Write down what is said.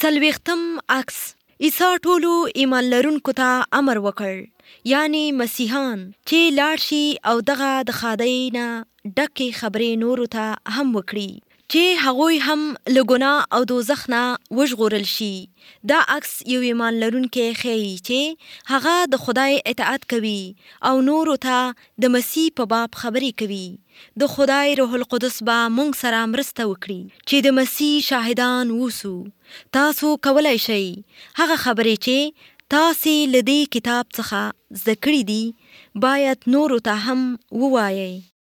څلوېښتم عکس. عیسی ټولو ایمان لرونکو ته امر وکړ، یعنی مسیحان، چې لاړ شي او دغه د ښادۍ نه ډکې خبرې نورو ته هم وکړي، چې هغوی هم له ګناه او دوزخ نه وژغورل شي. دا عکس یو ایمان لرونکی ښیي چې هغه د خدای اطاعت کوي او نورو ته د مسیح په باب خبرې کوي. د خدای روح القدس به موږ سره مرسته وکړي چې د مسیح شاهدان ووسو. تاسو کولی شئ هغه خبرې چې تاسې له دې کتاب څخه زده کړې دي باید نورو ته هم ووایئ.